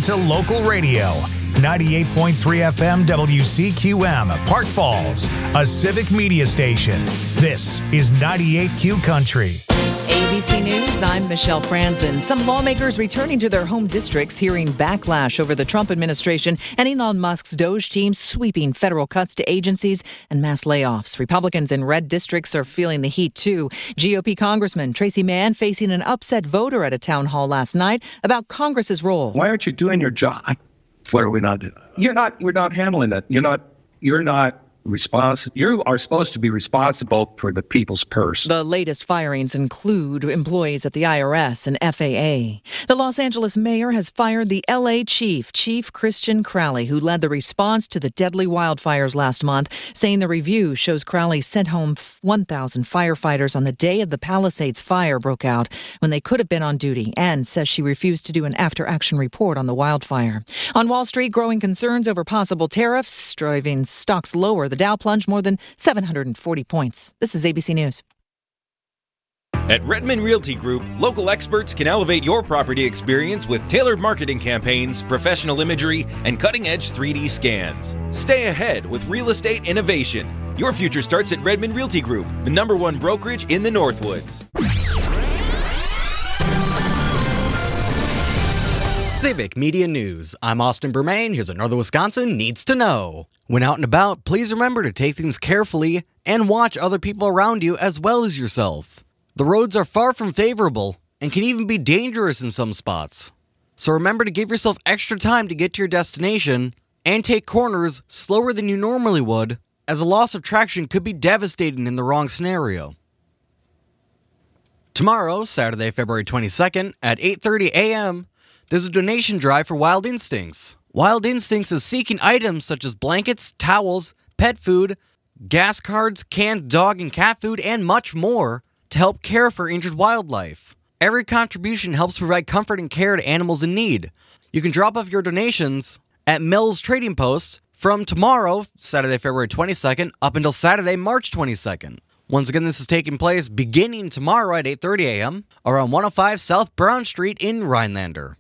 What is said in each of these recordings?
to local radio. 98.3 FM WCQM, Park Falls, a civic media station. This is 98Q Country. ABC News, I'm Michelle Franzen. Some lawmakers returning to their home districts hearing backlash over the Trump administration and Elon Musk's Doge team sweeping federal cuts to agencies and mass layoffs. Republicans in red districts are feeling the heat too. GOP Congressman Tracy Mann facing an upset voter at a town hall last night about Congress's role. Why aren't you doing your job? What are we not doing? We're not handling it. You're not responsible. You are supposed to be responsible for the people's purse. The latest firings include employees at the IRS and FAA. The Los Angeles mayor has fired the LA chief, Chief Christian Crowley, who led the response to the deadly wildfires last month, saying the review shows Crowley sent home 1,000 firefighters on the day of the Palisades fire broke out when they could have been on duty, and says she refused to do an after-action report on the wildfire. On Wall Street, growing concerns over possible tariffs driving stocks lower. The Dow plunged more than 740 points. This is ABC News. At Redmond Realty Group, local experts can elevate your property experience with tailored marketing campaigns, professional imagery, and cutting-edge 3D scans. Stay ahead with real estate innovation. Your future starts at Redmond Realty Group, the #1 brokerage in the Northwoods. Civic Media News. I'm Austin Bermain. Here's what Northern Wisconsin needs to know. When out and about, please remember to take things carefully and watch other people around you as well as yourself. The roads are far from favorable and can even be dangerous in some spots. So remember to give yourself extra time to get to your destination and take corners slower than you normally would, as a loss of traction could be devastating in the wrong scenario. Tomorrow, Saturday, February 22nd, at 8:30 a.m., there's a donation drive for Wild Instincts. Wild Instincts is seeking items such as blankets, towels, pet food, gas cards, canned dog and cat food, and much more to help care for injured wildlife. Every contribution helps provide comfort and care to animals in need. You can drop off your donations at Mills Trading Post from tomorrow, Saturday, February 22nd, up until Saturday, March 22nd. Once again, this is taking place beginning tomorrow at 8:30 a.m. around 105 South Brown Street in Rhinelander.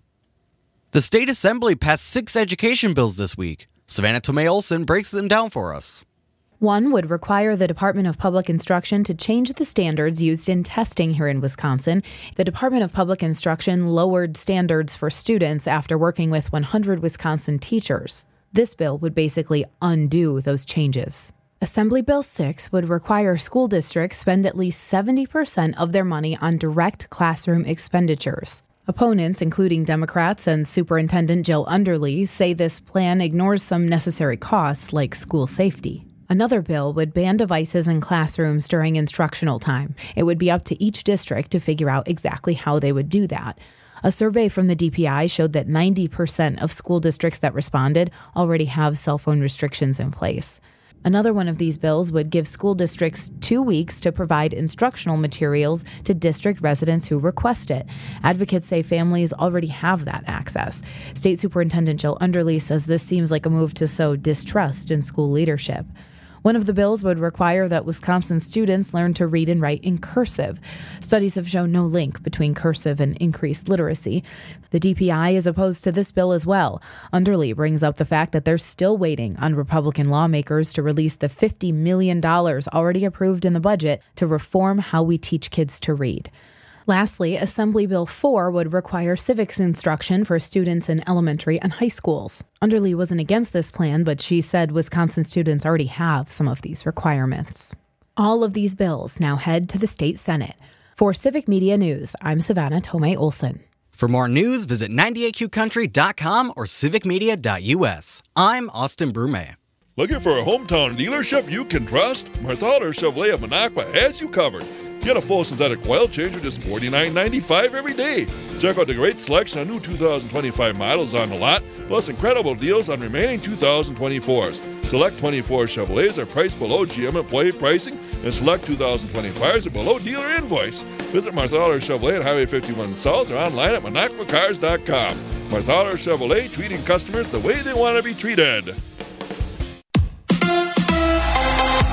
The State Assembly passed 6 education bills this week. Savannah Tomei-Olson breaks them down for us. One would require the Department of Public Instruction to change the standards used in testing here in Wisconsin. The Department of Public Instruction lowered standards for students after working with 100 Wisconsin teachers. This bill would basically undo those changes. Assembly Bill 6 would require school districts spend at least 70% of their money on direct classroom expenditures. Opponents, including Democrats and Superintendent Jill Underly, say this plan ignores some necessary costs like school safety. Another bill would ban devices in classrooms during instructional time. It would be up to each district to figure out exactly how they would do that. A survey from the DPI showed that 90% of school districts that responded already have cell phone restrictions in place. Another one of these bills would give school districts 2 weeks to provide instructional materials to district residents who request it. Advocates say families already have that access. State Superintendent Jill Underly says this seems like a move to sow distrust in school leadership. One of the bills would require that Wisconsin students learn to read and write in cursive. Studies have shown no link between cursive and increased literacy. The DPI is opposed to this bill as well. Underly brings up the fact that they're still waiting on Republican lawmakers to release the $50 million already approved in the budget to reform how we teach kids to read. Lastly, Assembly Bill 4 would require civics instruction for students in elementary and high schools. Underly wasn't against this plan, but she said Wisconsin students already have some of these requirements. All of these bills now head to the state Senate. For Civic Media News, I'm Savannah Tomei-Olson. For more news, visit 98qcountry.com or civicmedia.us. I'm Austin Brume. Looking for a hometown dealership you can trust? Marthaler Chevrolet of Minocqua has you covered. Get a full synthetic oil change for just $49.95 every day. Check out the great selection of new 2025 models on the lot, plus incredible deals on remaining 2024s. Select 24 Chevrolets are priced below GM employee pricing, and select 2025s are below dealer invoice. Visit Marthaler Chevrolet at Highway 51 South or online at MinocquaCars.com. Marthaler Chevrolet, treating customers the way they want to be treated.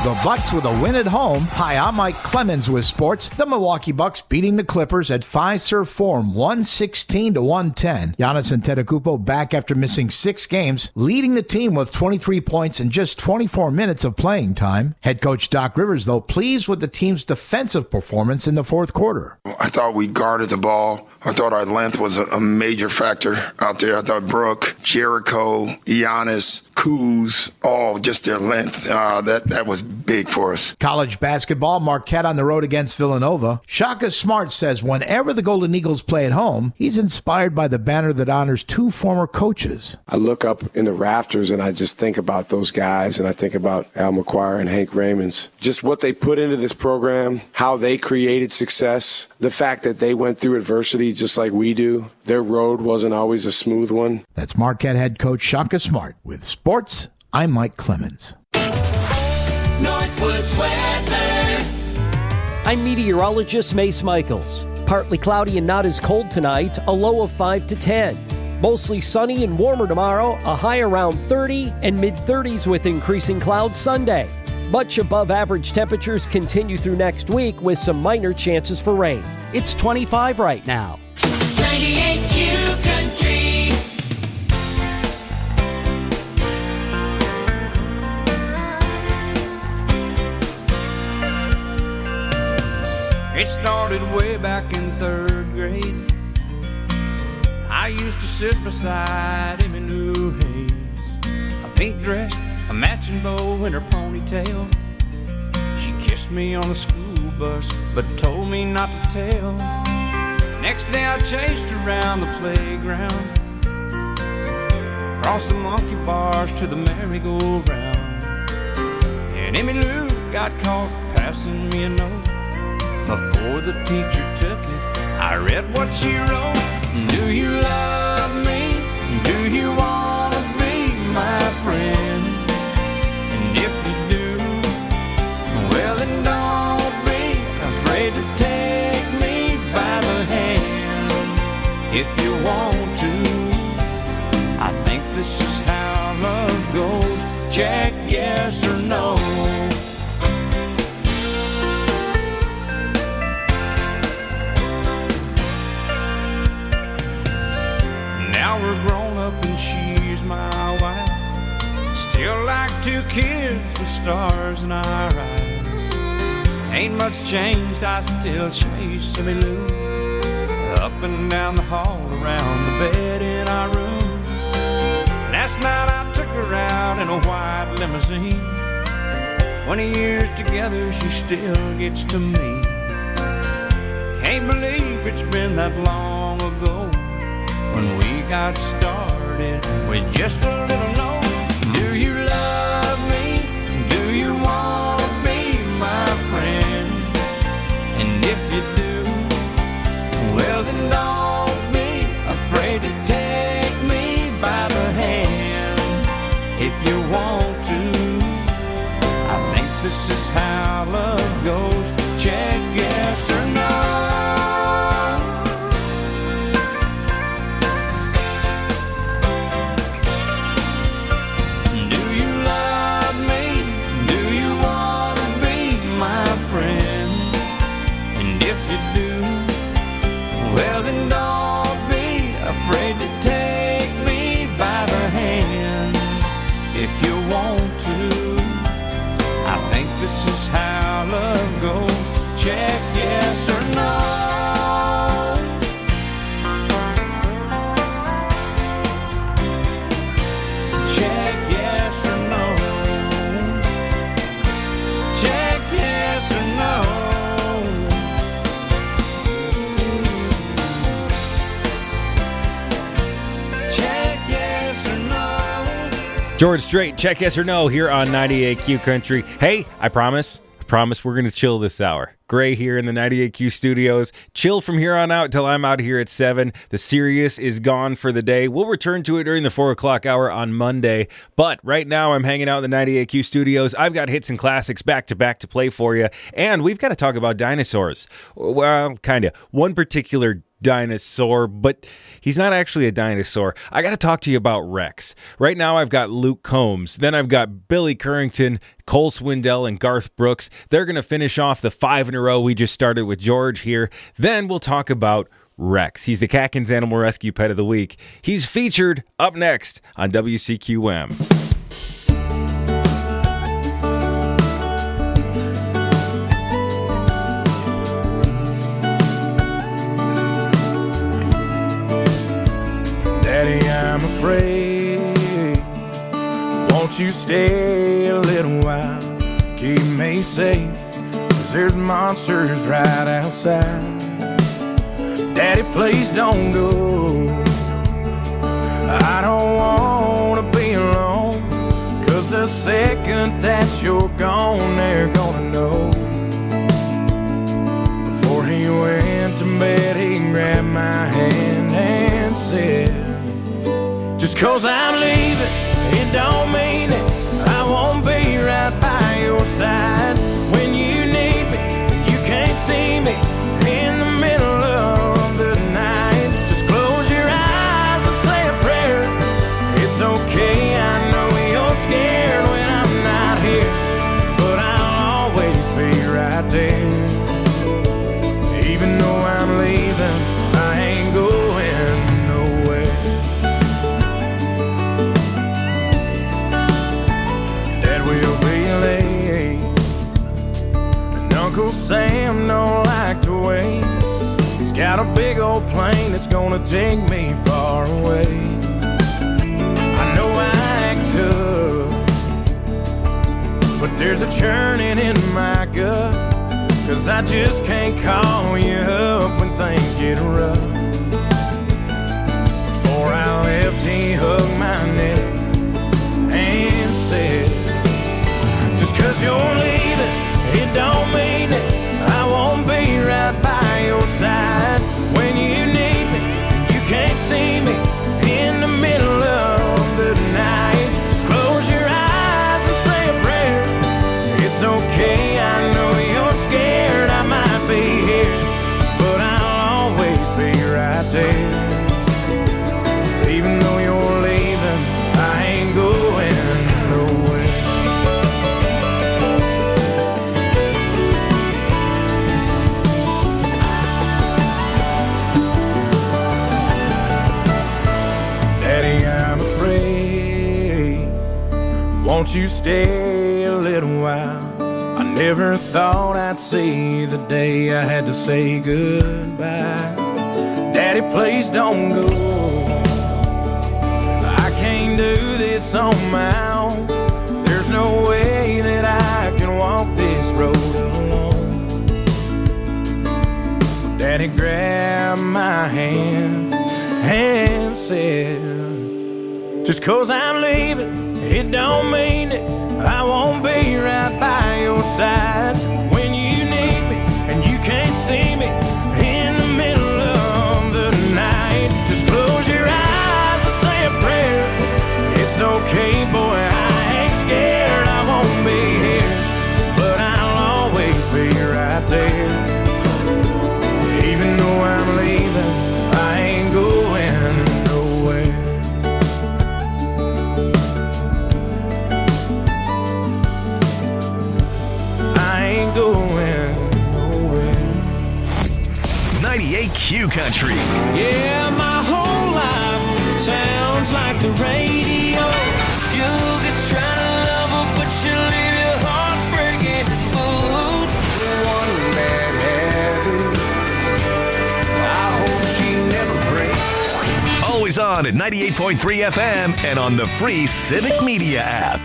The Bucks with a win at home. Hi, I'm Mike Clemens with sports. The Milwaukee Bucks beating the Clippers at Fiserv Forum 116-110. Giannis Antetokounmpo back after missing 6 games, leading the team with 23 points in just 24 minutes of playing time. Head coach Doc Rivers, though, pleased with the team's defensive performance in the fourth quarter. I thought we guarded the ball. I thought our length was a major factor out there. I thought Brooke, Jericho, Giannis, Kuz, all just their length. That was big for us. College basketball, Marquette on the road against Villanova. Shaka Smart says whenever the Golden Eagles play at home, he's inspired by the banner that honors 2 former coaches. I look up in the rafters and I just think about those guys, and I think about Al McGuire and Hank Raymonds. Just what they put into this program, how they created success, the fact that they went through adversity just like we do. Their road wasn't always a smooth one. That's Marquette head coach Shaka Smart. With sports, I'm Mike Clemens. Northwoods weather. I'm meteorologist Mace Michaels. Partly cloudy and not as cold tonight, a low of 5 to 10. Mostly sunny and warmer tomorrow, a high around 30 and mid-30s with increasing clouds Sunday. Much above average temperatures continue through next week with some minor chances for rain. It's 25 right now. 98Q Country. It started way back in 3rd grade. I used to sit beside Emmylou Hayes, a pink dress, a matching bow, and her ponytail. She kissed me on the school bus, but told me not to tell. Next day I chased around the playground, across the monkey bars to the merry-go-round. And Emmylou got caught passing me a note. Before the teacher took it, I read what she wrote. Do you love me? Do you want to be my friend? And if you do, well then don't be afraid to take me by the hand. If you want to, I think this is how love goes. Check yes or no. Now we're grown up and she's my wife. Still like 2 kids with stars in our eyes. Ain't much changed, I still chase Emmylou up and down the hall, around the bed in our room. Last night I took her out in a white limousine. 20 years together, she still gets to me. Can't believe it's been that long ago when we got started with just a little note. Do you love me? Do you want to be my friend? And if you do, well then don't be afraid to take me by the hand. If you want to, I think this is how love goes. Check yes or no. Well then don't be afraid to take me by the hand. If you want to, I think this is how love goes. Check yes or no. Check yes or no. Check yes or no. George Strait, check yes or no here on 98Q Country. Hey, I promise we're going to chill this hour. Gray here in the 98Q studios. Chill from here on out till I'm out here at 7. The serious is gone for the day. We'll return to it during the 4 o'clock hour on Monday. But right now I'm hanging out in the 98Q studios. I've got hits and classics back to back to play for you. And we've got to talk about dinosaurs. Well, kind of. One particular dinosaur, but he's not actually a dinosaur. I got to talk to you about Rex. Right now I've got Luke Combs, then I've got Billy Currington, Cole Swindell, and Garth Brooks. They're going to finish off the 5 in a row we just started with George here. Then we'll talk about Rex. He's the Catkins Animal Rescue Pet of the Week. He's featured up next on WCQM. Daddy, I'm afraid. Won't you stay a little while? Keep me safe, 'cause there's monsters right outside. Daddy, please don't go. I don't wanna be alone, 'cause the second that you're gone, they're gonna know. Before he went to bed, he grabbed my hand and said, just 'cause I'm leaving, it don't mean it. I won't be right by your side. When you need me, you can't see me in the middle of the night. Just close your eyes and say a prayer. It's okay, I know you're scared when I'm not here, but I'll always be right there. Even though I'm leaving, I ain't going nowhere. Dad will be late, and Uncle Sam don't like to wait. He's got a big old plane that's gonna take me far away. I know I act tough, but there's a churning in my gut, 'cause I just can't call you up when things get rough. Before I left, he hugged my neck and said, just 'cause you're leaving, it don't mean it. I won't be right by your side. When you need me, you can't see me in the middle of the night. Just close your eyes and say a prayer. It's okay, I know you're scared, I might be here, but I'll always be right there. Even though you're leaving, I ain't going nowhere. Daddy, I'm afraid. Won't you stay a little while? I never thought I'd see the day I had to say goodbye. Daddy, please don't go. I can't do this on my own. There's no way that I can walk this road alone. Daddy grabbed my hand and said, just 'cause I'm leaving, it don't mean it. I won't be right by your side. When you need me and you can't see me in the middle of the night. Just close your eyes and say a prayer. It's okay, boy, I ain't scared. I won't be here, but I'll always be right there. Even though I'm leaving, I ain't going nowhere. Going nowhere. 98Q Country. Yeah, my whole life sounds like the radio. You could try to love her, but she'll leave your heart breaking. Boots, one bad habit. I hope she never breaks. Always on at 98.3 FM and on the free Civic Media app.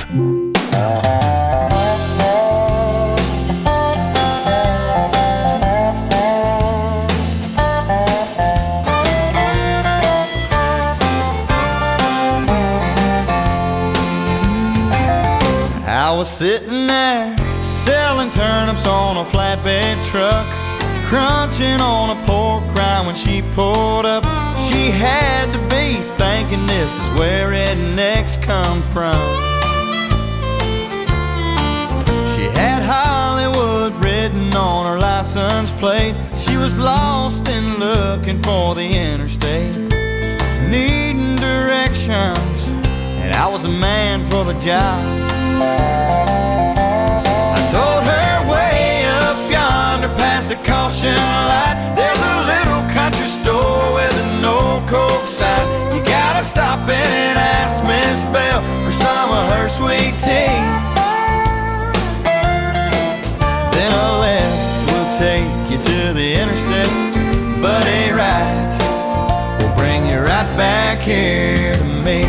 I was sitting there selling turnips on a flatbed truck, crunching on a pork rind when she pulled up. She had to be thinking this is where rednecks come from. She had Hollywood written on her license license plate. She was lost and looking for the interstate, needing directions, and I was a man for the job. I told her way up yonder past the caution light, there's a little country store with an old Coke sign. You gotta stop in and ask Miss Bell for some of her sweet tea. Then a left will take you to the interstate, but a right will bring you right back here to me.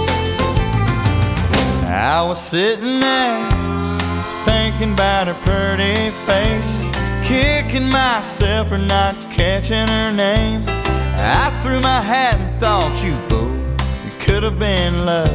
I was sitting there thinking about her pretty face, kicking myself for not catching her name. I threw my hat and thought, you fool, it could have been love.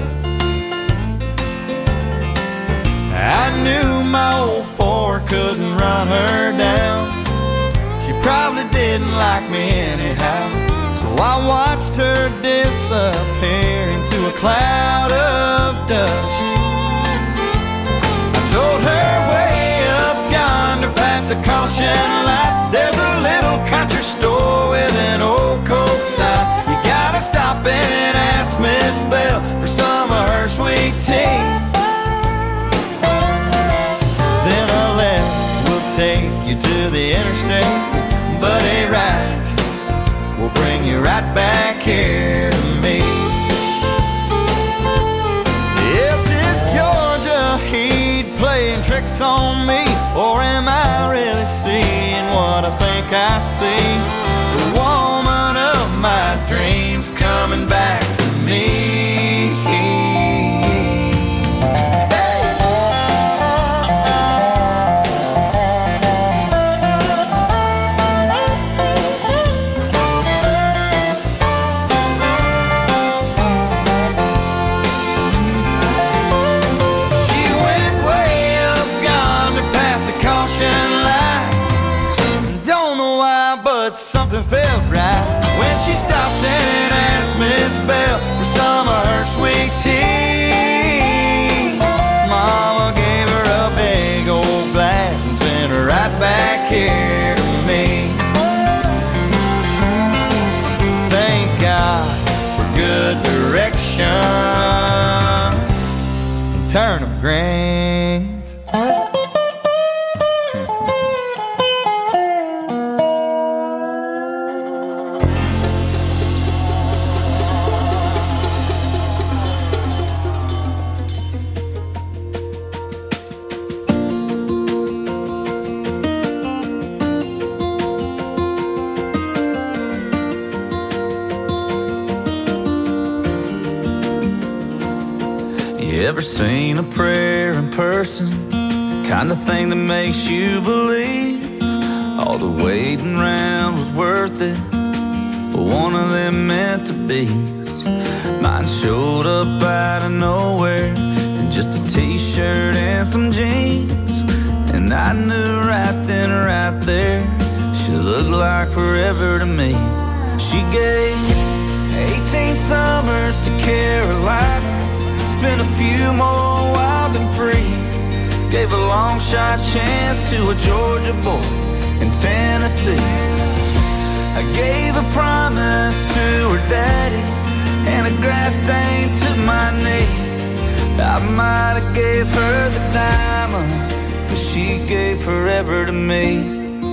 I knew my old Ford couldn't run her down. She probably didn't like me anyhow, so I watched her disappear into a cloud of dust. I told her way up yonder past the caution light, there's a little country store with an old Coke sign. You gotta stop in and ask Miss Bell for some of her sweet tea. Then a left will take you to the interstate, but a right will bring you right back here to me. Yes, it's Georgia Heat playing tricks on me, or am I really seeing what I think I see? The woman of my dreams coming back to me. Something felt right when she stopped and asked Miss Bell for some of her sweet tea. Mama gave her a big old glass and sent her right back here to me. Thank God for good direction and turnip greens. Ever seen a prayer in person? Kind of thing that makes you believe all the waiting around was worth it, but one of them meant to be. Mine showed up out of nowhere in just a t-shirt and some jeans, and I knew right then, right there, she looked like forever to me. She gave 18 summers to Carolina, spent a few more wild and free, gave a long shot chance to a Georgia boy in Tennessee. I gave a promise to her daddy and a grass stain to my knee. I might have gave her the diamond, but she gave forever to me.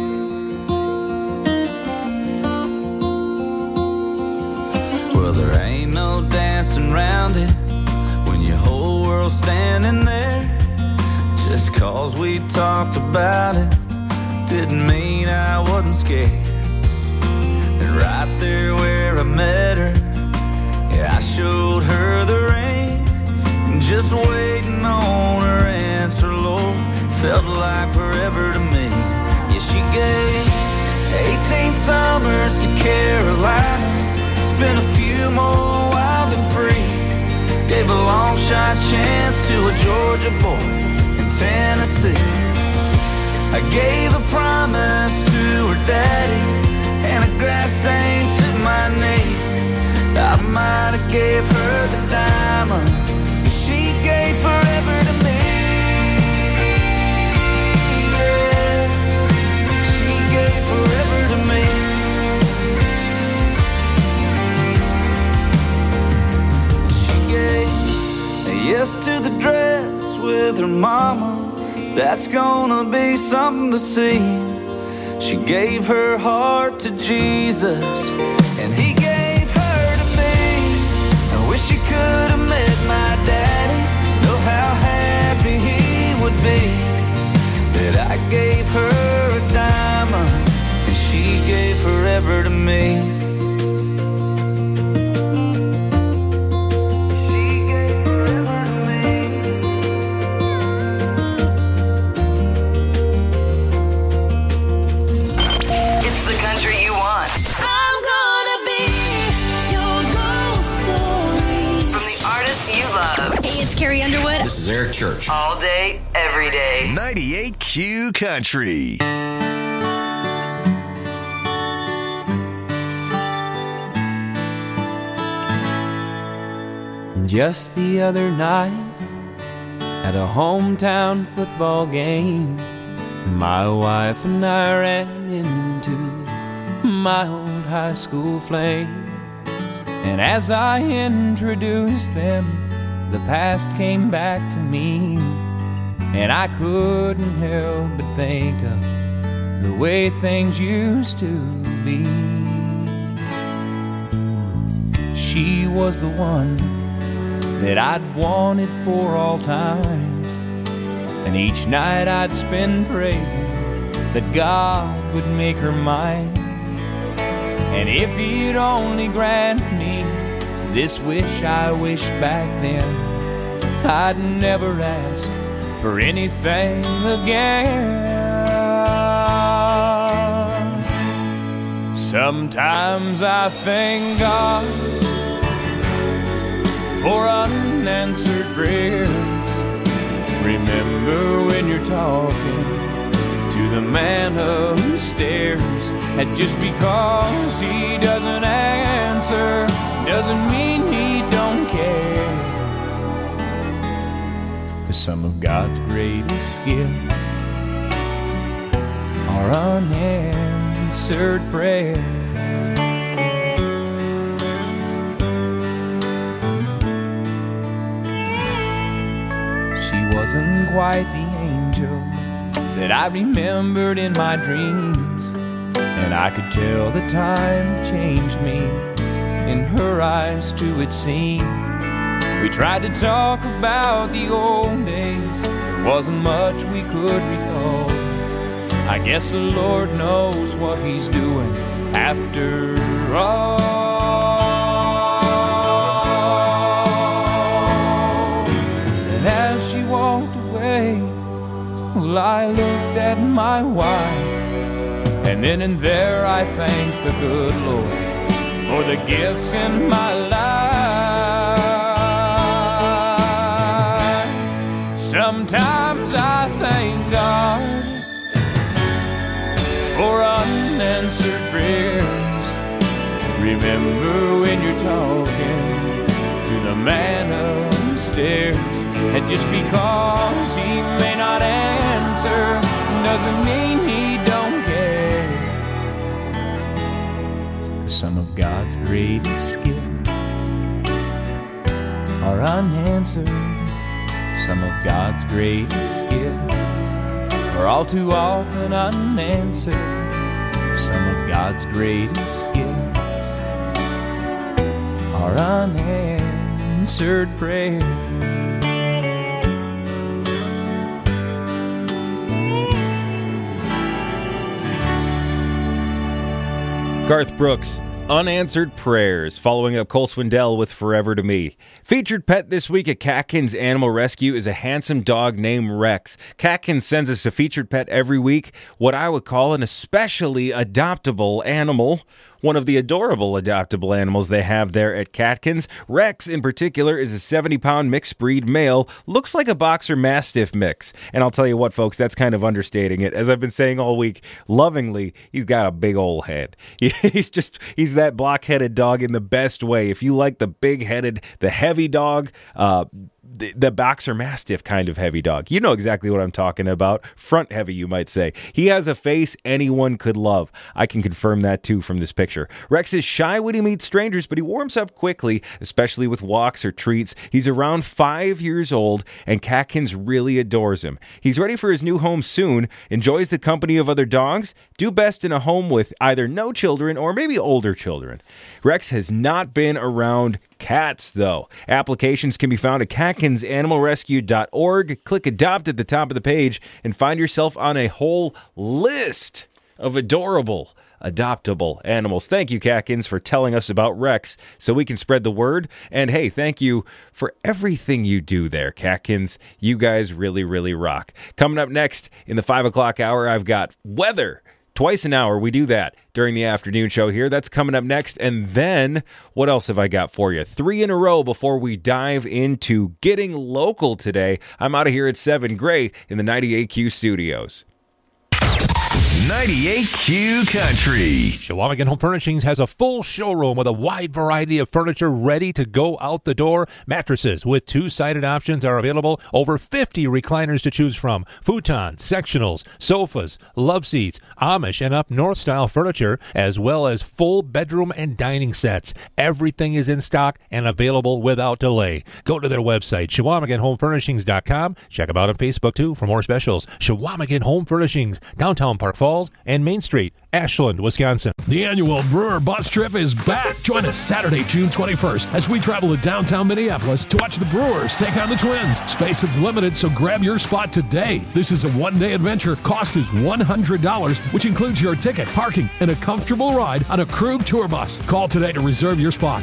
Well, there ain't no dancing around it when your whole world's standing there. Just cause we talked about it didn't mean I wasn't scared. And right there where I met her, yeah, I showed her the ring, just waiting on her answer, Lord, felt like forever to me. Yeah, she gave 18 summers to Carolina, spent a few more wild and free, gave a long shot chance to a Georgia boy in Tennessee. I gave a promise to her daddy and a grass stain to my knee. I might have gave her the diamond, but she gave forever to me. Yeah. She yes to the dress with her mama. That's gonna be something to see. She gave her heart to Jesus, and he gave her to me. I wish she could have met my daddy. Know how happy he would be that I gave her a diamond and she gave forever to me. Carrie Underwood. This is Eric Church. All day, every day. 98Q Country. Just the other night, at a hometown football game, my wife and I ran into my old high school flame. And as I introduced them, the past came back to me, and I couldn't help but think of the way things used to be. She was the one that I'd wanted for all times, and each night I'd spend praying that God would make her mine. And if he'd only grant me this wish I wished back then, I'd never ask for anything again. Sometimes I thank God for unanswered prayers. Remember when you're talking to the man upstairs, that just because he doesn't answer doesn't mean he don't care. 'Cause some of God's greatest gifts are unanswered prayer. She wasn't quite the angel that I remembered in my dreams, and I could tell the time changed me. In her eyes too it seemed. We tried to talk about the old days, there wasn't much we could recall. I guess the Lord knows what he's doing after all. And as she walked away, well, I looked at my wife, and then and there I thanked the good Lord for the gifts in my life. Sometimes I thank God for unanswered prayers. Remember when you're talking to the man upstairs, and just because he may not answer doesn't mean he don't care. 'Cause some of God's greatest gifts are unanswered. Some of God's greatest gifts are all too often unanswered. Some of God's greatest gifts are unanswered prayers. Garth Brooks, Unanswered Prayers, following up Cole Swindell with Forever to Me. Featured pet this week at Catkins Animal Rescue is a handsome dog named Rex. Catkins sends us a featured pet every week, what I would call an especially adoptable animal. One of the adorable adoptable animals they have there at Catkins. Rex, in particular, is a 70-pound mixed-breed male. Looks like a Boxer Mastiff mix. And I'll tell you what, folks, that's kind of understating it. As I've been saying all week, lovingly, he's got a big old head. He's that block-headed dog in the best way. If you like the big-headed, the heavy dog, the Boxer Mastiff kind of heavy dog. You know exactly what I'm talking about. Front heavy, you might say. He has a face anyone could love. I can confirm that too from this picture. Rex is shy when he meets strangers, but he warms up quickly, especially with walks or treats. He's around 5 years old, and Catkins really adores him. He's ready for his new home soon, enjoys the company of other dogs, do best in a home with either no children or maybe older children. Rex has not been around cats, though. Applications can be found at catkinsanimalrescue.org. Click Adopt at the top of the page and find yourself on a whole list of adorable, adoptable animals. Thank you, Catkins, for telling us about Rex so we can spread the word. And hey, thank you for everything you do there, Catkins. You guys really, really rock. Coming up next in the 5 o'clock hour, I've got weather. Twice an hour, we do that during the afternoon show here. That's coming up next. And then, what else have I got for you? 3 in a row before we dive into getting local today. I'm out of here at 7. Gray in the 98Q studios. 98Q Country. Chequamegon Home Furnishings has a full showroom with a wide variety of furniture ready to go out the door. Mattresses with 2-sided options are available. Over 50 recliners to choose from. Futons, sectionals, sofas, love seats, Amish and up north style furniture, as well as full bedroom and dining sets. Everything is in stock and available without delay. Go to their website, ChequamegonHomeFurnishings.com. Check them out on Facebook too for more specials. Chequamegon Home Furnishings, downtown Park Falls and Main Street, Ashland, Wisconsin. The annual Brewer Bus Trip is back. Join us Saturday, June 21st as we travel to downtown Minneapolis to watch the Brewers take on the Twins. Space is limited, so grab your spot today. This is a one-day adventure. Cost is $100, which includes your ticket, parking, and a comfortable ride on a Krug tour bus. Call today to reserve your spot.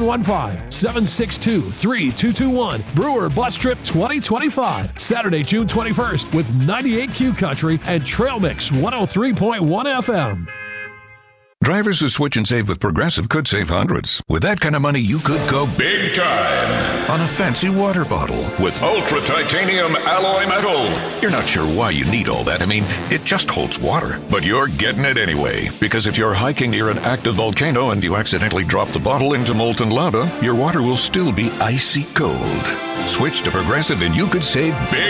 715-762-3221. Brewer Bus Trip 2025. Saturday, June 21st with 98Q Country and Trail Mix 103.1 FM. Drivers who switch and save with Progressive could save hundreds. With that kind of money, you could go big time on a fancy water bottle with ultra titanium alloy metal. You're not sure why you need all that. I mean, it just holds water. But you're getting it anyway. Because if you're hiking near an active volcano and you accidentally drop the bottle into molten lava, your water will still be icy cold. Switch to Progressive and you could save big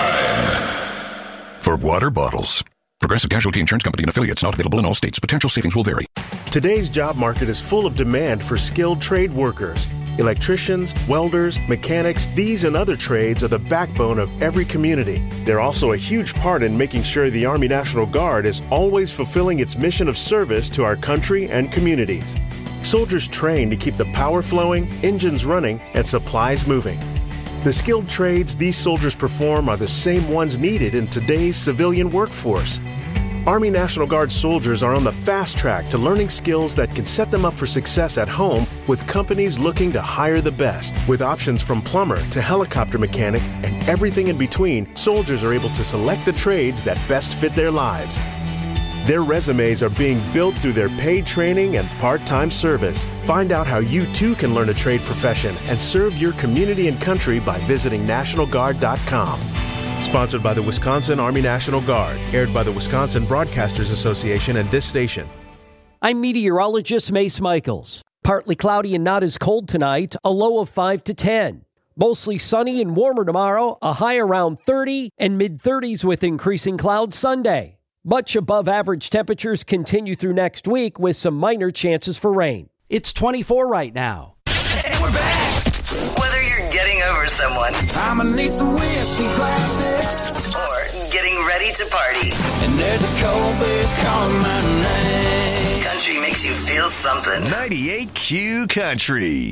time for water bottles. Progressive Casualty Insurance Company and affiliates, not available in all states. Potential savings will vary. Today's job market is full of demand for skilled trade workers. Electricians, welders, mechanics, these and other trades are the backbone of every community. They're also a huge part in making sure the Army National Guard is always fulfilling its mission of service to our country and communities. Soldiers train to keep the power flowing, engines running, and supplies moving. The skilled trades these soldiers perform are the same ones needed in today's civilian workforce. Army National Guard soldiers are on the fast track to learning skills that can set them up for success at home with companies looking to hire the best. With options from plumber to helicopter mechanic and everything in between, soldiers are able to select the trades that best fit their lives. Their resumes are being built through their paid training and part-time service. Find out how you too can learn a trade profession and serve your community and country by visiting NationalGuard.com. Sponsored by the Wisconsin Army National Guard. Aired by the Wisconsin Broadcasters Association and this station. I'm meteorologist Mace Michaels. Partly cloudy and not as cold tonight, a low of 5 to 10. Mostly sunny and warmer tomorrow, a high around 30 and mid-30s with increasing clouds Sunday. Much above average temperatures continue through next week with some minor chances for rain. It's 24 right now. And we're back! Whether you're getting over someone, I'ma need some whiskey glasses, or getting ready to party, and there's a cold beer calling my name. Country makes you feel something. 98Q Country.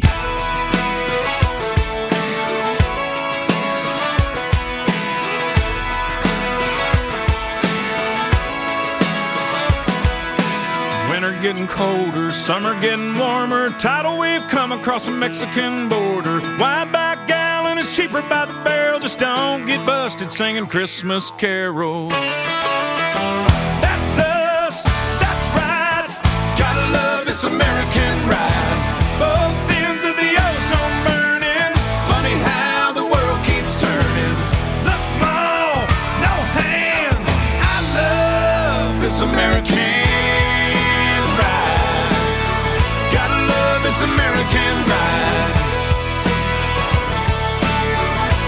Winter getting colder, summer getting warmer. Tidal wave come across the Mexican border. Wide back gallon is cheaper by the barrel. Just don't get busted singing Christmas carols. That's us, that's right. Gotta love this American ride. Both ends of the ozone burning. Funny how the world keeps turning. Look, Mom, no hands. I love this American American ride.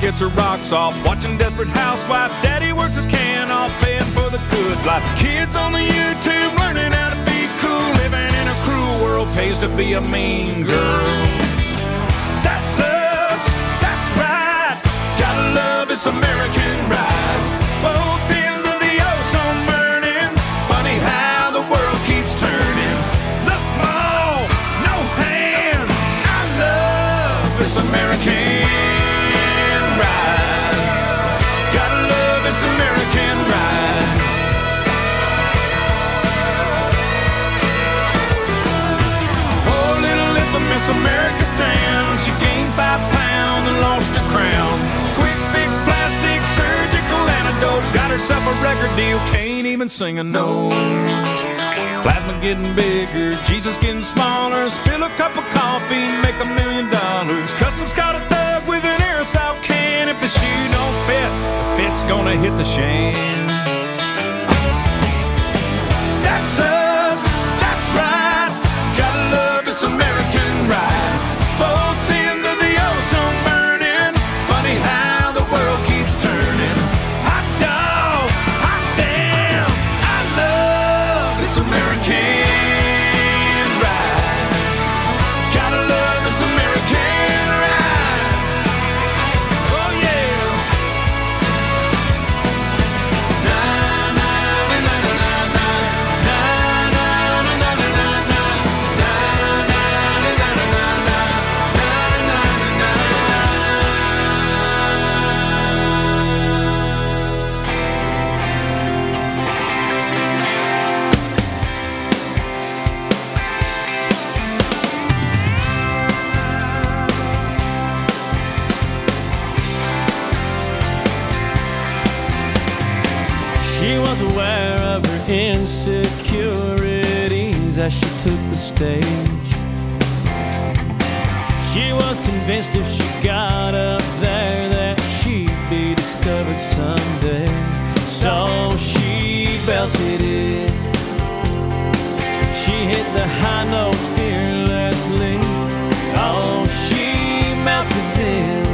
gets her rocks off, watching Desperate Housewife. Daddy works his can off, paying for the good life. Kids on the YouTube learning how to be cool, living in a cruel world pays to be a mean girl. That's us, that's right. Gotta love this American ride. Both ends of the ozone burning. Funny how the world keeps turning. Look, Mom, no hands. I love this American ride. Gotta love this American ride. Oh, little infamous America's town. She gained 5 pounds and lost her crown. Quick fix, plastic, surgical antidotes. Got herself a record deal, can't even sing a note. Plasma getting bigger, Jesus getting smaller. Spill a cup of coffee, make $1 million. Customs caught a thug with an aerosol can. If the shoe don't fit, the fit's gonna hit the shan. That's us, that's right. Gotta love this American ride. Both ends of the ozone burning. Funny how the world keeps turning. Hot dog, hot damn. I love this American ride. Gotta love this American ride. Oh yeah. Na na na na na na na na na na na na na She was aware of her insecurities as she took the stage. She was convinced if she got up there that she'd be discovered someday. So she belted it. She hit the high notes fearlessly. Oh, she melted them.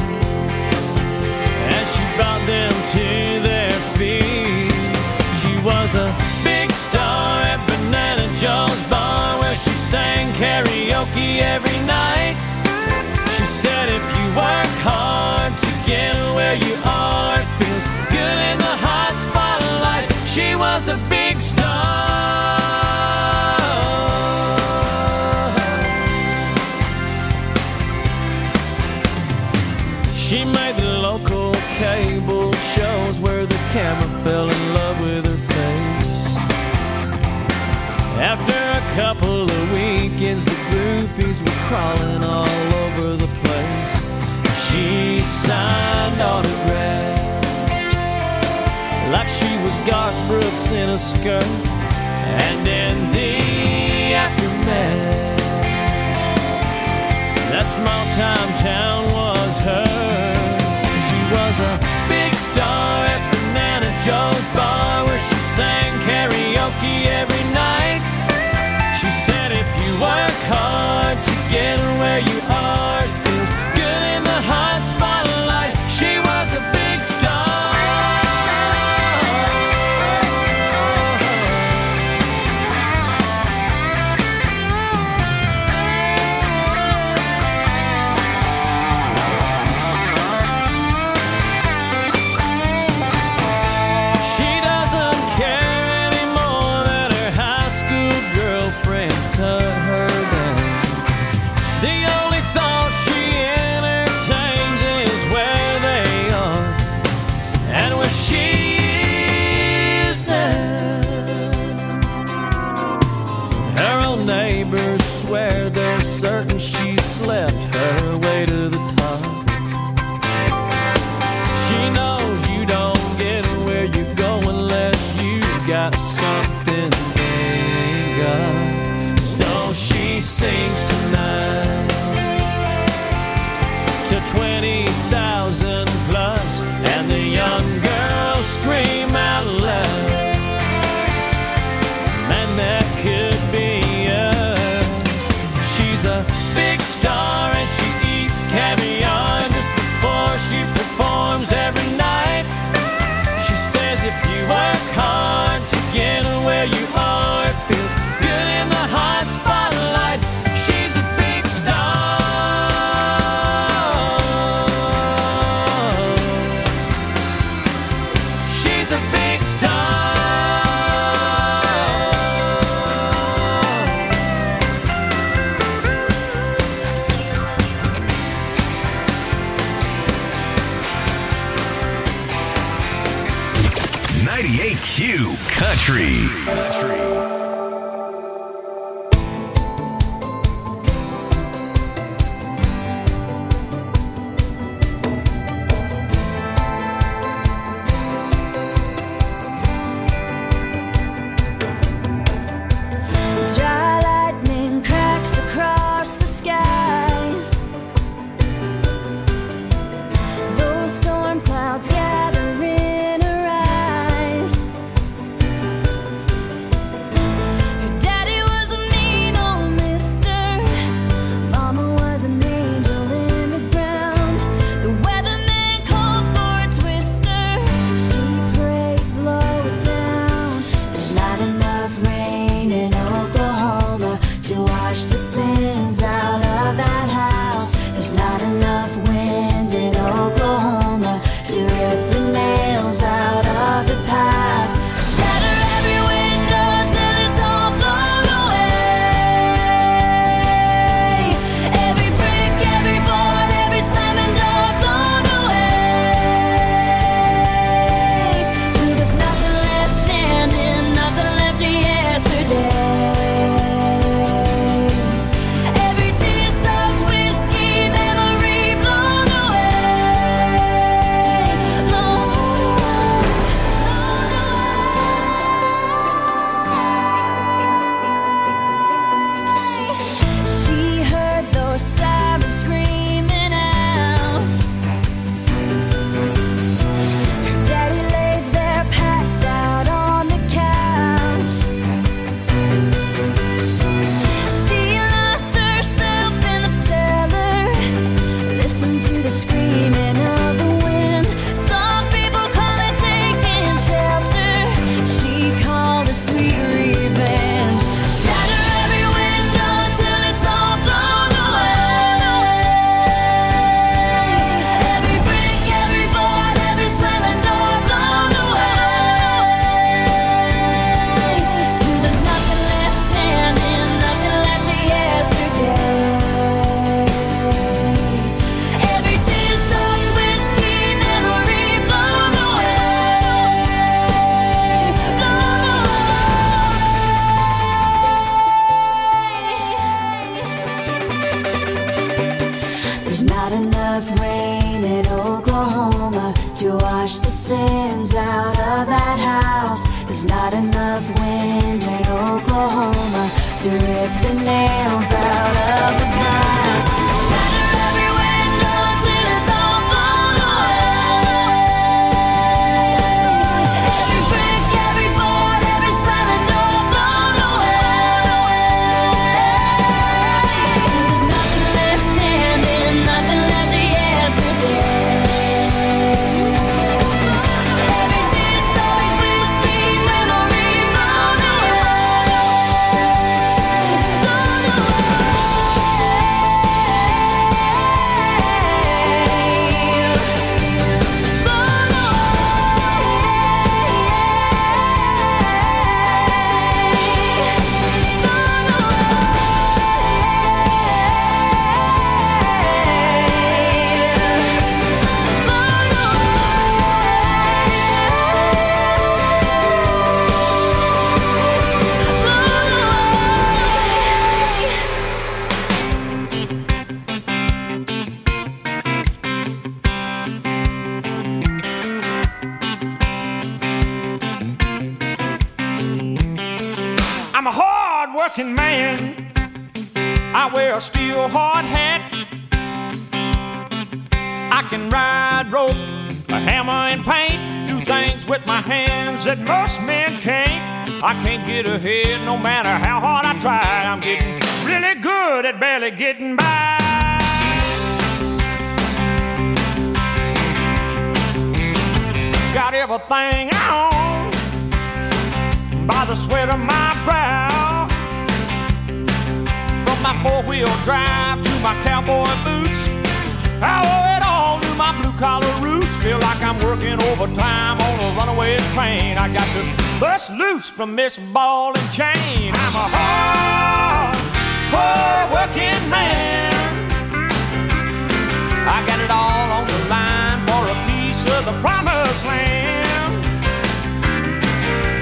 And she brought them to their feet. She was a big star at Banana Joe's bar, where she sang karaoke every night. She said if you work hard to get where you are, it feels good in the hot spotlight. She was a big star. She made the local cable shows where the camera fell in love with her face. After a couple of weekends, the groupies were crawling all over the place. She signed autographs like she was Garth Brooks in a skirt. And in the aftermath, that small time town was hers. She was a big star at Banana Joe's bar, where she sang karaoke every night. She said if you work hard to get where you are, it feels good in the hot spotlight. She was a big star. She doesn't care anymore that her high school girlfriends cut her down. The only thought Q Country. Dry lightning cracks across the skies. Those storm clouds gather in her eyes. Her daddy was a mean old mister. Mama was an angel in the ground. The weatherman called for a twister. She prayed, blow it down. There's not enough rain in Oklahoma to wash the sins out of that house. There's not enough wind in Oklahoma to rip the nails out of the past. Shatter every window till it's all blown away. Every brick, every board, every slamming door blown away. Till there's nothing left standing, nothing left of yesterday. Every tear-soaked whiskey memory blown away, blown away. She heard those sirens screaming out. Her daddy laid there passed out on the couch. She locked herself in the cellar, listened to the screaming of the wind. Some people call it taking shelter. She called it sweet revenge. Shatter every window till it's all blown away. Every brick, every board, every slamming door blown away. Till there's nothing left standing, nothing left of yesterday. Every tear-soaked whiskey memory blown away, blown away. There's not enough rain in Oklahoma to wash the sins out of that house. There's not enough wind in Oklahoma to rip the nails out of the past. Shatter every window till it's all blown away. Every brick, every board, every slamming door blown away. Till there's nothing left standing, nothing left of yesterday. Every tear-soaked whiskey memory blown away, blown I'm a hard-working man. I wear a steel hard hat. I can ride rope, a hammer and paint, do things with my hands that most men can't. I can't get ahead no matter how hard I try. I'm getting really good at barely getting by. Got everything I own by the sweat of my brow. From my four-wheel drive to my cowboy boots, I owe it all to my blue-collar roots. Feel like I'm working overtime on a runaway train. I got to bust loose from this ball and chain. I'm a hard-working man. I got it all on the line for a piece of the promised land.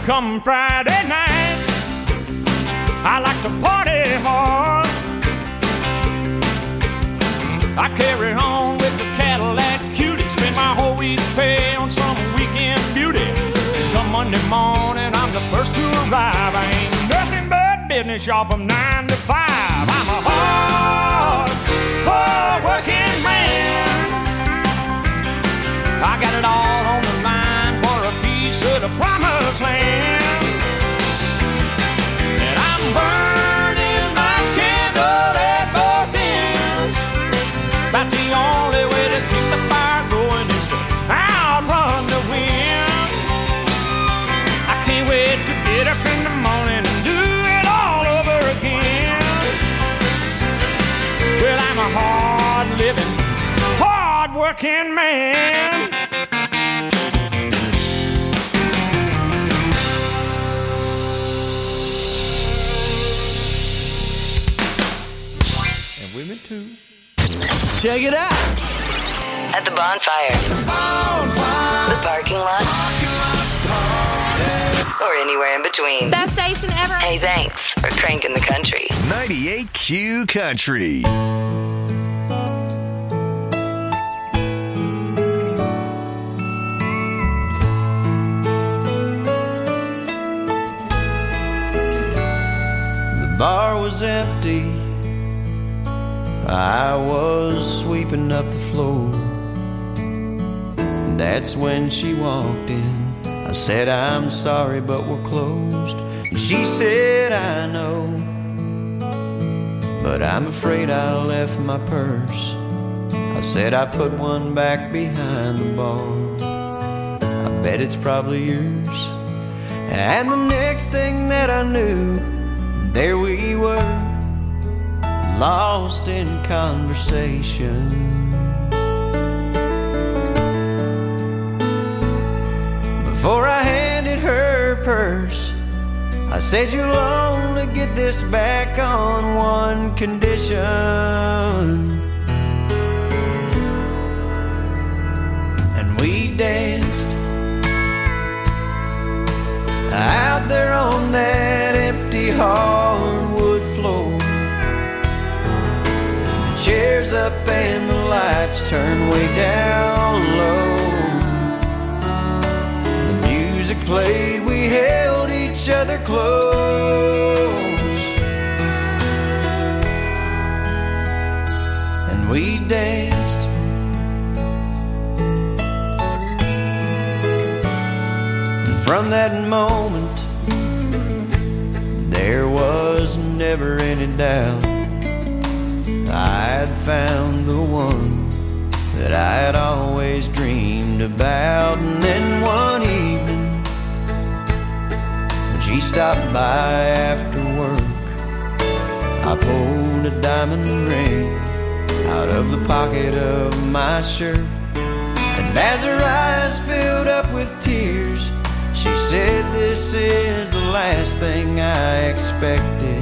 come Friday night, I like to party hard. I carry on with the Cadillac cutie, spend my whole week's pay on some weekend beauty. Come Monday morning, I'm the first to arrive. I ain't nothing but business, y'all, from 9 to 5. I'm a hard working man. I got it all on the line for a piece of the promised land. And I'm burning my candle at both ends. About the only way to keep the fire going is to outrun the wind. I can't wait to get up in the morning and do it all over again. Well, I'm a hard-living, hard-working man. And women too. Check it out. At the bonfire. The parking lot. Or anywhere in between. Best station ever. Hey, thanks for cranking the country. 98Q Country. The bar was empty. I was sweeping up the floor. That's when she walked in. I said, I'm sorry, but we're closed. She said, I know, but I'm afraid I left my purse. I said, I put one back behind the bar. I bet it's probably yours. And the next thing that I knew, there we were, lost in conversation. Before I handed her purse, I said, you'll only get this back on one condition. And we danced out there on that empty hardwood floor. The chairs up and the lights turned way down low. Played, we held each other close, and we danced. And from that moment, there was never any doubt I'd found the one that I had always dreamed about. And then one evening, she stopped by after work. I pulled a diamond ring out of the pocket of my shirt. And as her eyes filled up with tears, she said, this is the last thing I expected.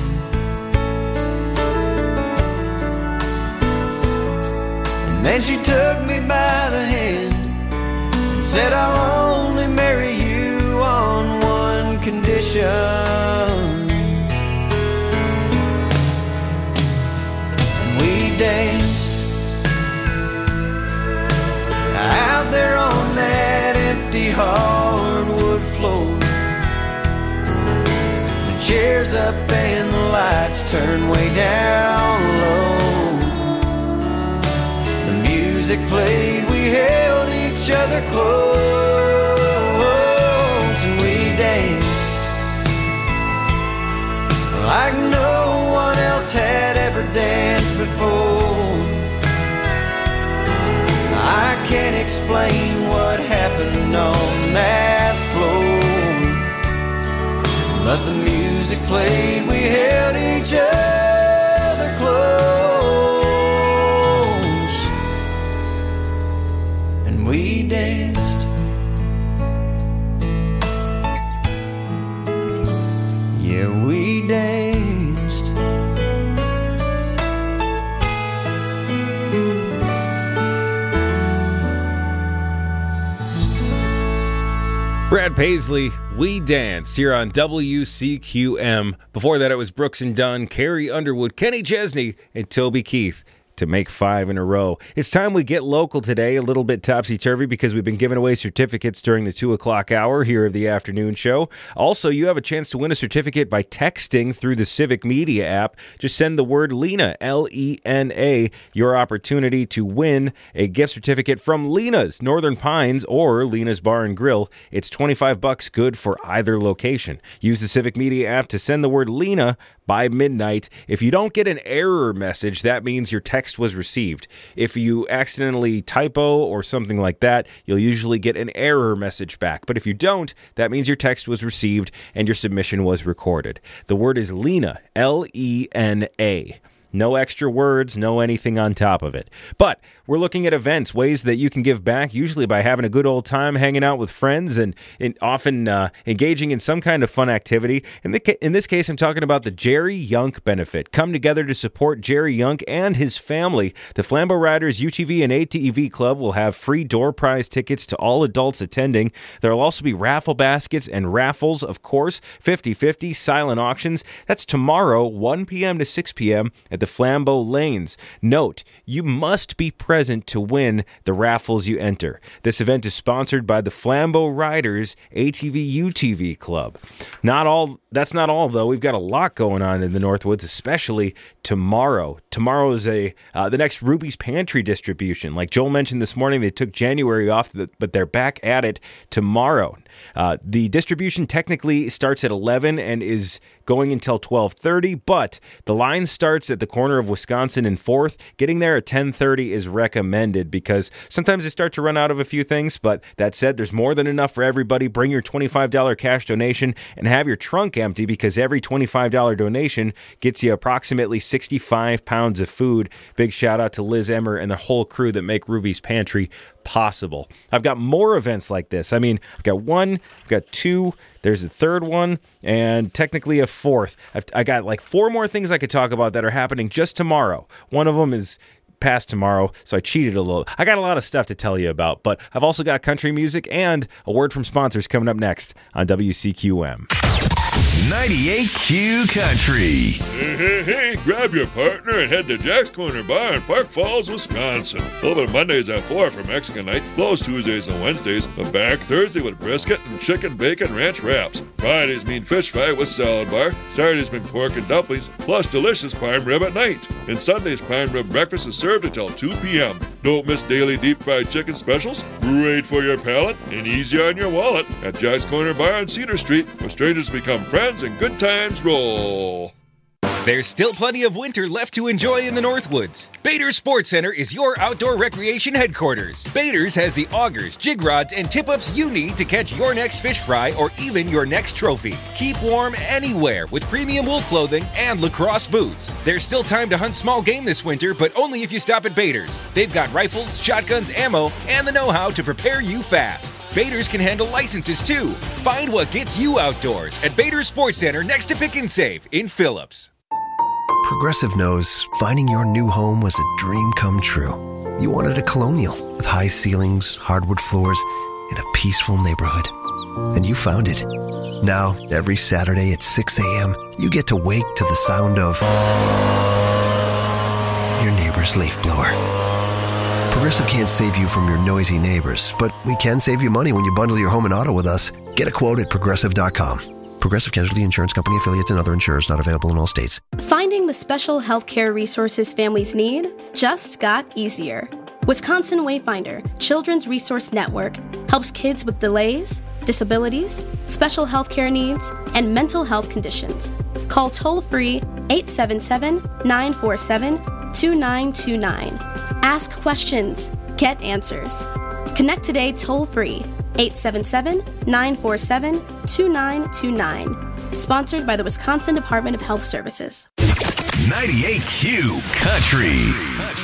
And then she took me by the hand and said, I'll only marry you on one condition. And we danced out there on that empty hardwood floor. The chairs up and the lights turned way down low. The music played, we held each other close, and we danced like no one else had ever danced before. I can't explain what happened on that floor, but the music played, we held each other close, and we danced. Yeah, we danced. Brad Paisley, We Dance, here on WCQM. Before that, it was Brooks and Dunn, Carrie Underwood, Kenny Chesney, and Toby Keith to make 5 in a row. It's time we get local today, a little bit topsy-turvy because we've been giving away certificates during the 2 o'clock hour here of the afternoon show. Also, you have a chance to win a certificate by texting through the Civic Media app. Just send the word Lena, L-E-N-A, your opportunity to win a gift certificate from Lena's Northern Pines or Lena's Bar and Grill. It's $25 good for either location. Use the Civic Media app to send the word Lena by midnight. If you don't get an error message, that means your text was received. If you accidentally typo or something like that, you'll usually get an error message back. But if you don't, that means your text was received and your submission was recorded. The word is Lena, L-E-N-A. No extra words, no anything on top of it. But we're looking at events, ways that you can give back, usually by having a good old time hanging out with friends and often engaging in some kind of fun activity. In this case, I'm talking about the Jerry Yunk benefit. Come together to support Jerry Yunk and his family. The Flambeau Riders UTV and ATV Club will have free door prize tickets to all adults attending. There will also be raffle baskets and raffles, of course, 50-50 silent auctions. That's tomorrow, 1 p.m. to 6 p.m. at the Flambeau Lanes. Note, you must be present to win the raffles you enter. This event is sponsored by the Flambeau Riders ATV UTV Club. That's not all, though. We've got a lot going on in the Northwoods, especially tomorrow. Tomorrow is the next Ruby's Pantry distribution. Like Joel mentioned this morning, they took January off, but they're back at it tomorrow. The distribution technically starts at 11 and is going until 12:30, but the line starts at the corner of Wisconsin and 4th. Getting there at 10:30 is recommended because sometimes they start to run out of a few things, but that said, there's more than enough for everybody. Bring your $25 cash donation and have your trunk empty because every $25 donation gets you approximately 65 pounds of food. Big shout out to Liz Emmer and the whole crew that make Ruby's Pantry possible. I've got more events like this. I mean, I've got 1, I've got 2, there's a 3rd one, and technically a 4th. I got like 4 more things I could talk about that are happening just tomorrow. One of them is past tomorrow, so I cheated a little. I got a lot of stuff to tell you about, but I've also got country music and a word from sponsors coming up next on WCQM. 98Q Country. Hey, grab your partner and head to Jack's Corner Bar in Park Falls, Wisconsin. Open Mondays at 4 for Mexican night, closed Tuesdays and Wednesdays, but back Thursday with brisket and chicken bacon ranch wraps. Fridays mean fish fry with salad bar. Saturdays mean pork and dumplings, plus delicious prime rib at night. And Sundays, prime rib breakfast is served until 2 p.m. Don't miss daily deep fried chicken specials, great for your palate and easy on your wallet at Jack's Corner Bar on Cedar Street, where strangers become friends and good times roll. There's still plenty of winter left to enjoy in the Northwoods. Bader's Sports Center is your outdoor recreation headquarters. Bader's has the augers, jig rods, and tip-ups you need to catch your next fish fry or even your next trophy. Keep warm anywhere with premium wool clothing and lacrosse boots. There's still time to hunt small game this winter, but only if you stop at Bader's. They've got rifles, shotguns, ammo, and the know-how to prepare you fast. Bader's can handle licenses too. Find what gets you outdoors at Bader's Sports Center next to Pick and Save in Phillips. Progressive knows finding your new home was a dream come true. You wanted a Colonial with high ceilings, hardwood floors, and a peaceful neighborhood. And you found it. Now, every Saturday at 6 a.m., you get to wake to the sound of your neighbor's leaf blower. Progressive can't save you from your noisy neighbors, but we can save you money when you bundle your home and auto with us. Get a quote at Progressive.com. Progressive Casualty Insurance Company, affiliates, and other insurers not available in all states. Finding the special healthcare resources families need just got easier. Wisconsin Wayfinder Children's Resource Network helps kids with delays, disabilities, special healthcare needs, and mental health conditions. Call toll-free 877-947-2929. Ask questions. Get answers. Connect today toll-free 877-947-2929. Sponsored by the Wisconsin Department of Health Services. 98Q Country.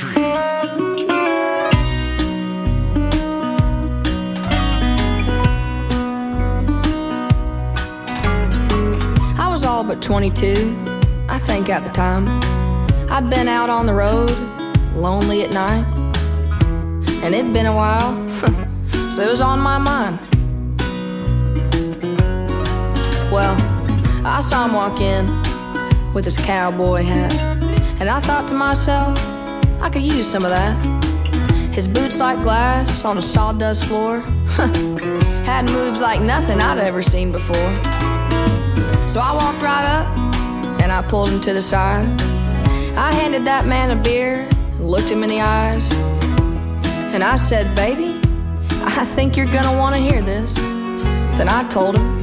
I was all but 22, I think at the time. I'd been out on the road, lonely at night, and it'd been a while, so it was on my mind. saw him walk in with his cowboy hat, and I thought to myself, I could use some of that. His boots like glass on a sawdust floor had moves like nothing I'd ever seen before. So I walked right up and I pulled him to the side. I handed that man a beer and looked him in the eyes, and I said, baby, I think you're gonna want to hear this. Then I told him,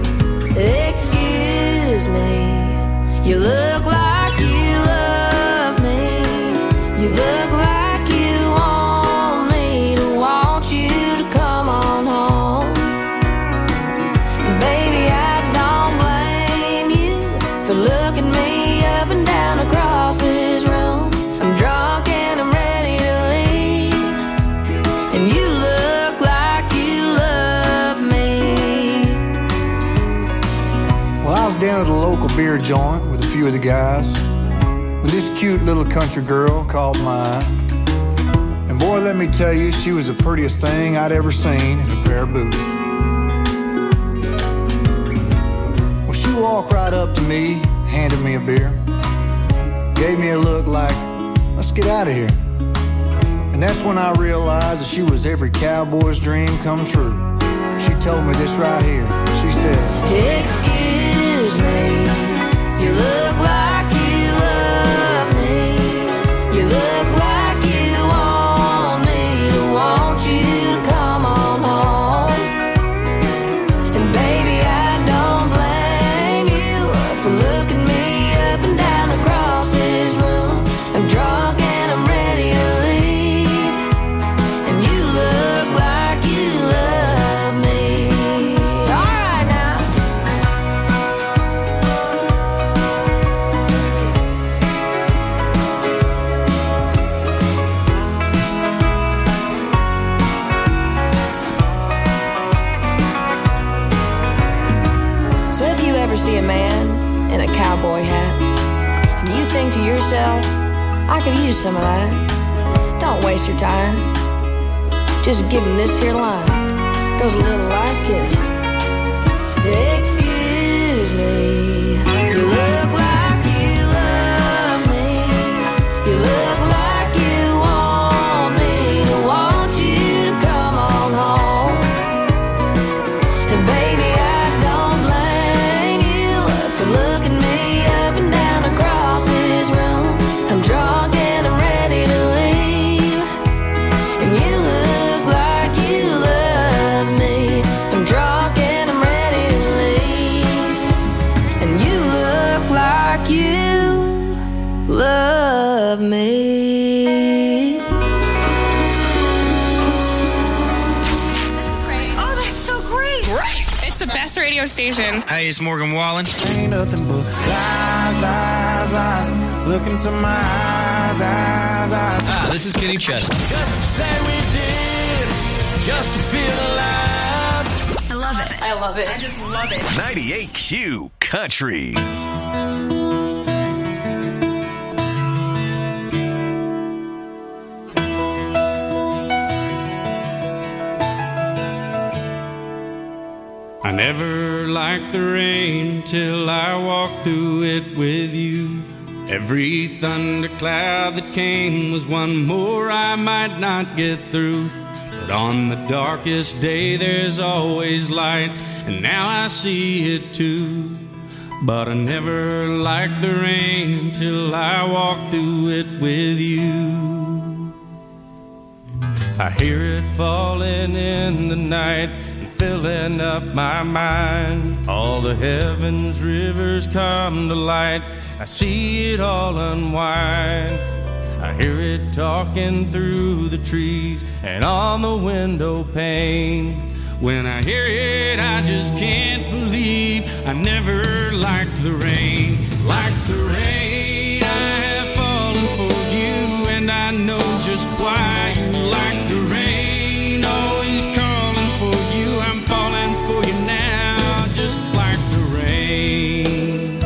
excuse me, you look like you love me. You look like you want me to want you to come on home. Baby, I don't blame you for looking me up and down across this room. I'm drunk and I'm ready to leave, and you look like you love me. Well, I was down at a local beer joint with a few of the guys when this cute little country girl called mine. And boy, let me tell you, she was the prettiest thing I'd ever seen in a pair of boots. Well, she walked right up to me, handed me a beer, gave me a look like, let's get out of here. And that's when I realized that she was every cowboy's dream come true. She told me this right here. She said, excuse me, you look like you love me. You look like you want me to want you to come on home. And baby, I don't blame you for looking me up and down across this room. I'm drunk and I'm ready to leave, and you look like you love me. All right now. So if you ever see a man in a cowboy hat and you think to yourself, I could use some of that, don't waste your time. Just give him this here line. Goes a little like this. Excuse me, you look like you love me. You look like you want me to want you to come on home. And baby, I don't blame you for looking me up and down across this room. I'm drunk and I'm ready to leave, and you look like you love me. I'm drunk and I'm ready to leave, and you look like you love me. Oh, that's so great. It's the best radio station. Hey, it's Morgan Wallen. Ain't nothing but lies, lies, lies. Look into my eyes, eyes, eyes. Ah, this is Kenny Chesney. Just to say we did, just to feel alive. I love it. I love it. I just love it. 98Q Country. I never liked the rain till I walked through it with you. Every thundercloud that came was one more I might not get through. But on the darkest day there's always light, and now I see it too. But I never liked the rain till I walked through it with you. I hear it falling in the night, filling up my mind. All the heavens rivers come to light. I see it all unwind. I hear it talking through the trees and on the window pane. When I hear it, I just can't believe I never liked the rain. Like the rain, I have fallen for you, and I know just why you like the rain. Always calling for you, I'm falling for you now, just like the rain.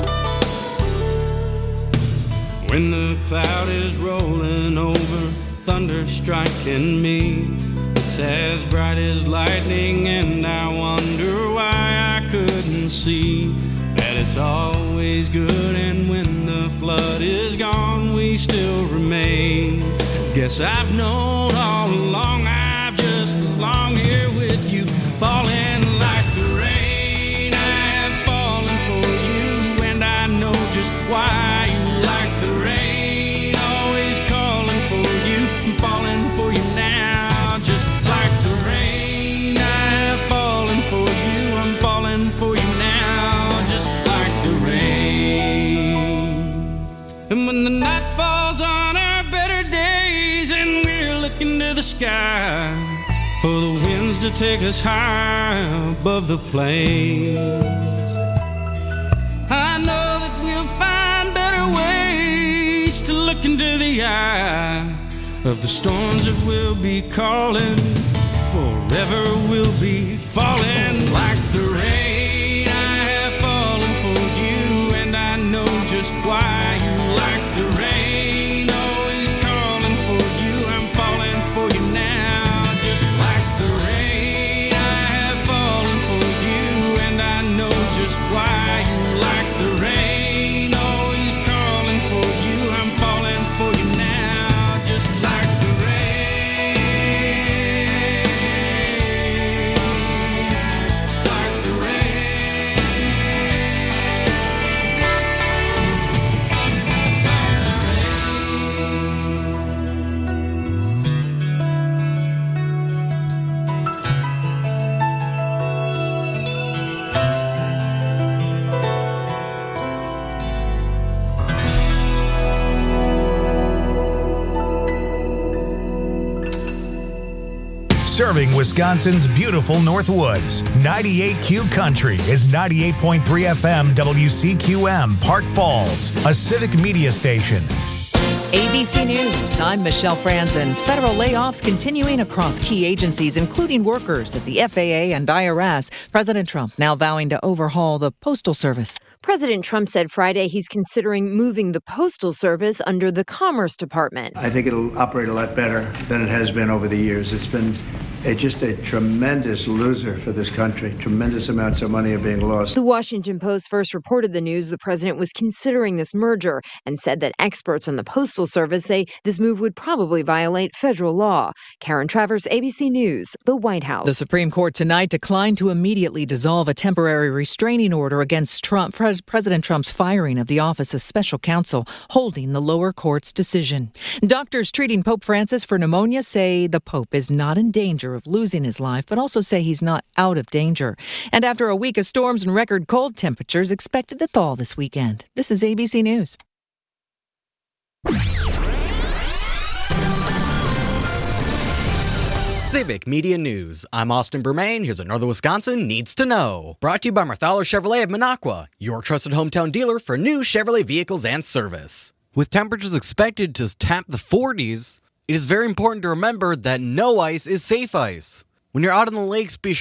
When the cloud is rolling over, thunder striking me. It's as bright as lightning, and I wonder why I couldn't see that it's always good, and when the flood is gone, we still remain. Guess I've known all along I've just belonged here with you, falling like the rain. I have fallen for you, and I know just why you like the rain. Always calling for you, I'm falling for you now, just like the rain. I have fallen for you, I'm falling for you now, just like the rain. And when the night falls on our better days and we're looking to the sky for the winds to take us high above the plains, I know that we'll find better ways to look into the eye of the storms that we'll be calling. Forever we'll be falling like the rain. I have fallen for you, and I know just why you like the rain. Always calling for you, I'm falling for you now, just like the rain. I have fallen for you, and I know just why you like the rain. Always calling for you, I'm falling for you now, just like the Serving Wisconsin's beautiful North Woods, 98Q Country is 98.3 FM WCQM, Park Falls, a civic media station. ABC News, I'm Michelle Franzen. Federal layoffs continuing across key agencies, including workers at the FAA and IRS. President Trump now vowing to overhaul the Postal Service. President Trump said Friday he's considering moving the Postal Service under the Commerce Department. I think it'll operate a lot better than it has been over the years. It's been just a tremendous loser for this country. Tremendous amounts of money are being lost. The Washington Post first reported the news the president was considering this merger and said that experts on the Postal Service say this move would probably violate federal law. Karen Travers, ABC News, the White House. The Supreme Court tonight declined to immediately dissolve a temporary restraining order against President Trump's firing of the Office of Special Counsel, holding the lower court's decision. Doctors treating Pope Francis for pneumonia say the Pope is not in danger of losing his life, but also say he's not out of danger. And after a week of storms and record cold temperatures, expected to thaw this weekend. This is ABC News. Civic Media News. I'm Austin Bermain. Here's what Northern Wisconsin needs to know. Brought to you by Marthaler Chevrolet of Minocqua, your trusted hometown dealer for new Chevrolet vehicles and service. With temperatures expected to tap the 40s, it is very important to remember that no ice is safe ice. When you're out on the lakes, be